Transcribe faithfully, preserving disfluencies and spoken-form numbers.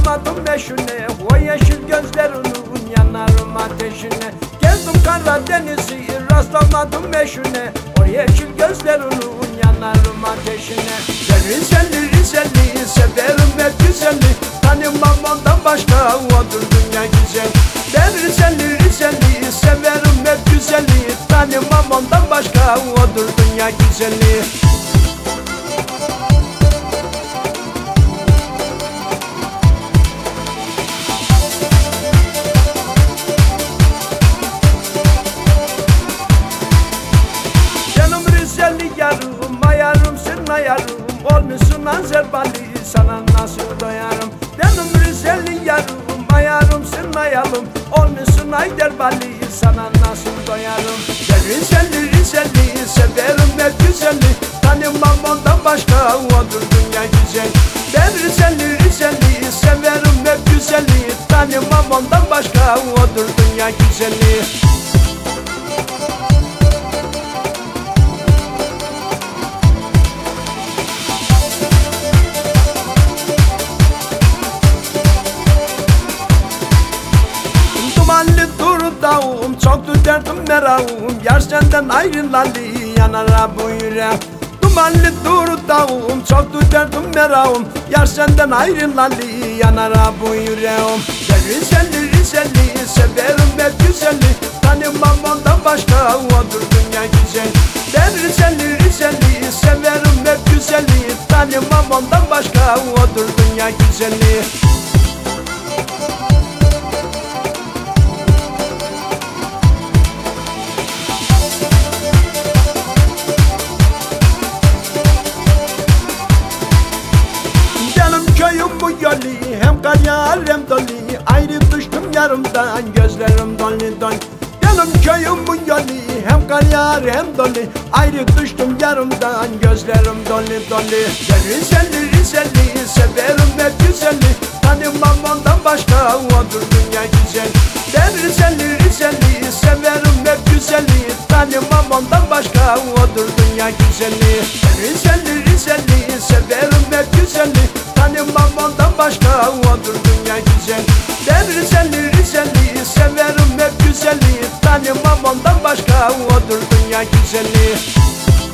rastlamadım eşine, o yeşil gözlerinin yanarım ateşine. Gezdim Karadeniz'i, rastlamadım eşine, o yeşil gözlerinin yanarım ateşine. Ben Rizeli Rizeli severim hep güzeli, tanımam ondan başka odur dünya güzel. Ben Rizeli Rizeli severim hep güzeli, tanımam ondan başka odur dünya güzeli. Yarım ayarımsın ayarım, olmuşsun Azerbaylı, sana nasıl doyarım. Benim Rizeli yarım ayarımsın ayarım, olmuşsun Ayderbaylı, sana nasıl doyarım. Ben Rizeli Rizeli severim hep güzeli, tanımam ondan başka odur dünya güzel. Ben Rizeli Rizeli severim hep güzeli, tanımam ondan başka odur dünya güzeli. Dumanlı durdağım, çoktu derdim meravım, yar senden ayrılalı yanara bu yüreğim. Dumanlı durdağım, çoktu derdim meravım, yar senden ayrılalı yanara bu yüreğim. Ben Rizeli Rizeli severim hep güzeli, tanımam ondan başka odur dünya güzel. Ben Rizeli Rizeli severim hep güzeli, tanımam ondan başka odur dünya güzeli. Köyüm bu yolu, hem kar yağar hem dolu, ayrı düştüm yarımdan, gözlerim dolu dolu. Benim köyüm bu yolu, hem kar yağar hem dolu, ayrı düştüm yarımdan, gözlerim dolu dolu. Ben Rizeli Rizeli severim hep güzeli, tanımam ondan başka odur dünya güzel. Ben Rizeli Rizeli severim hep güzeli, tanımam ondan başka odur dünya güzeli. Ben Rizeli Rizeli severim hep güzeli, tanımam ondan başka odur dünya güzel. Ben Rizeli Rizeli severim hep güzeli, tanımam ondan başka odur dünya güzeli.